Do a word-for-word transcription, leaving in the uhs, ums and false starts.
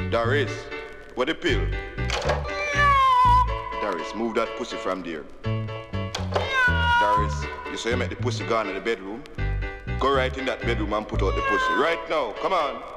Doris, what the pill? Doris, move that pussy from there. Doris, you say you make the pussy gone in the bedroom? Go right in that bedroom and put out the pussy. Right now, come on.